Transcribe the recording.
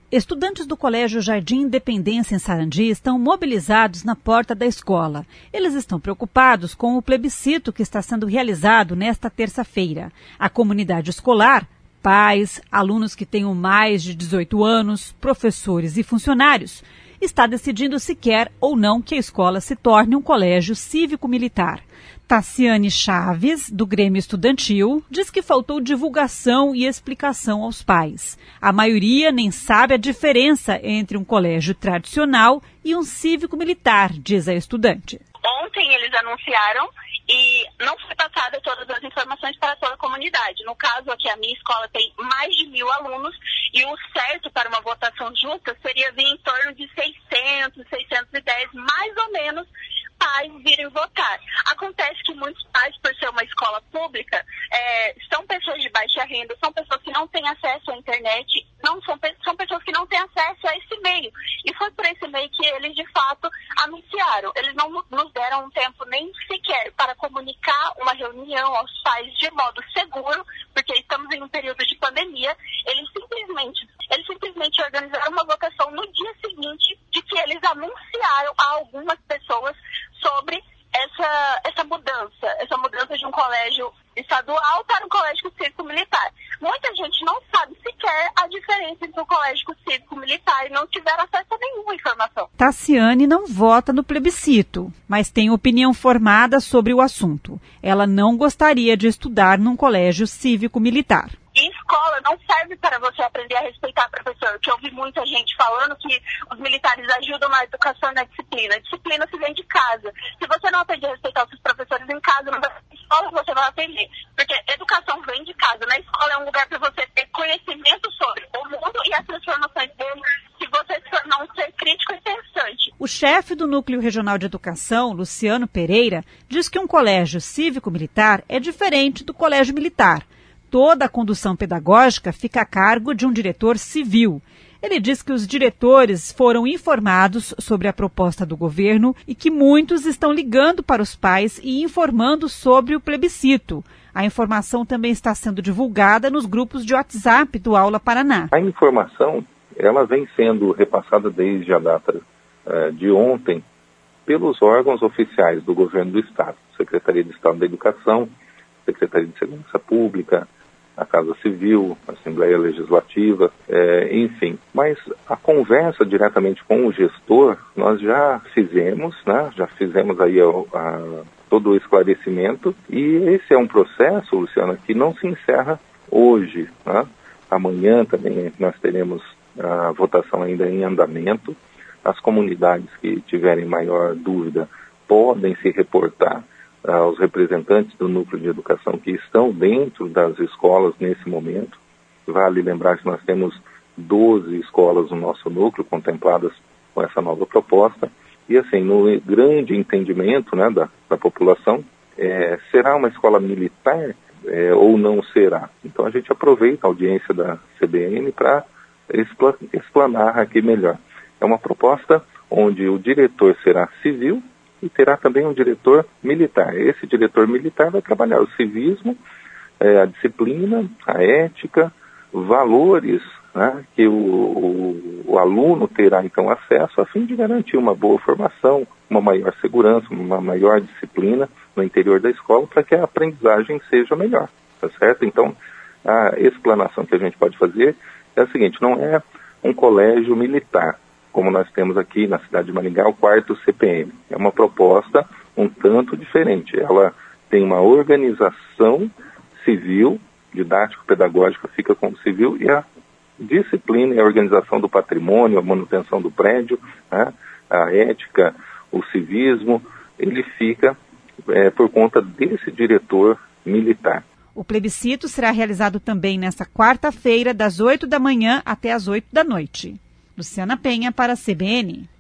Estudantes do Colégio Jardim Independência em Sarandi estão mobilizados na porta da escola. Eles estão preocupados com o plebiscito que está sendo realizado nesta terça-feira. A comunidade escolar, pais, alunos que tenham mais de 18 anos, professores e funcionários, está decidindo se quer ou não que a escola se torne um colégio cívico-militar. Tassiane Chaves, do Grêmio Estudantil, diz que faltou divulgação e explicação aos pais. A maioria nem sabe a diferença entre um colégio tradicional e um cívico-militar, diz a estudante. Ontem eles anunciaram e não foi passada todas as informações para toda a comunidade. No caso aqui, a minha escola tem mais de 1.000 alunos e o certo para uma votação justa seria vir em torno de 600, 610, mais ou menos, pais virem votar. Acontece que muitos pais, por ser uma escola pública, são pessoas de baixa renda, são pessoas que não têm acesso à internet, são pessoas que não têm acesso a esse meio. E foi por esse meio que eles, de fato, anunciaram. Eles não nos deram um tempo nem sequer para comunicar uma reunião aos pais de modo seguro, porque estamos em um período de pandemia. Eles simplesmente organizaram uma votação no dia seguinte de que eles anunciaram a algumas pessoas sobre essa mudança de um colégio estadual para um colégio cívico-militar. Muita gente não sabe sequer a diferença entre o colégio cívico-militar e não tiveram acesso a nenhuma informação. Tassiane não vota no plebiscito, mas tem opinião formada sobre o assunto. Ela não gostaria de estudar num colégio cívico-militar. E escola não serve para você aprender a respeitar professor, que eu ouvi muita gente falando que os militares ajudam na educação e na disciplina. A disciplina se vem de casa. Se você não aprender a respeitar os seus professores em casa, não vai na escola você vai aprender. Porque educação vem de casa. Na escola é um lugar para você ter conhecimento sobre o mundo e as transformações dele, se você se tornar um ser crítico e pensante. O chefe do Núcleo Regional de Educação, Luciano Pereira, diz que um colégio cívico-militar é diferente do colégio militar. Toda a condução pedagógica fica a cargo de um diretor civil. Ele diz que os diretores foram informados sobre a proposta do governo e que muitos estão ligando para os pais e informando sobre o plebiscito. A informação também está sendo divulgada nos grupos de WhatsApp do Aula Paraná. A informação ela vem sendo repassada desde a data de ontem pelos órgãos oficiais do governo do Estado, Secretaria de Estado da Educação, Secretaria de Segurança Pública, a Casa Civil, a Assembleia Legislativa, enfim. Mas a conversa diretamente com o gestor, nós já fizemos, né? Já fizemos aí todo o esclarecimento, e esse é um processo, Luciana, que não se encerra hoje, né? Amanhã também nós teremos a votação ainda em andamento. As comunidades que tiverem maior dúvida podem se reportar aos representantes do núcleo de educação que estão dentro das escolas nesse momento. Vale lembrar que nós temos 12 escolas no nosso núcleo contempladas com essa nova proposta. E assim, no grande entendimento, né, da população, será uma escola militar ou não será? Então a gente aproveita a audiência da CBN para explanar aqui melhor. É uma proposta onde o diretor será civil e terá também um diretor militar. Esse diretor militar vai trabalhar o civismo, a disciplina, a ética, valores, né, que o aluno terá então acesso a fim de garantir uma boa formação, uma maior segurança, uma maior disciplina no interior da escola para que a aprendizagem seja melhor, tá certo? Então, a explanação que a gente pode fazer é a seguinte: não é um colégio militar, como nós temos aqui na cidade de Maringá, o 4º CPM. É uma proposta um tanto diferente. Ela tem uma organização civil, didático-pedagógica fica como civil, e a disciplina e a organização do patrimônio, a manutenção do prédio, né, a ética, o civismo, ele fica por conta desse diretor militar. O plebiscito será realizado também nesta quarta-feira, das 8 da manhã até as 8 da noite. Luciana Penha para a CBN.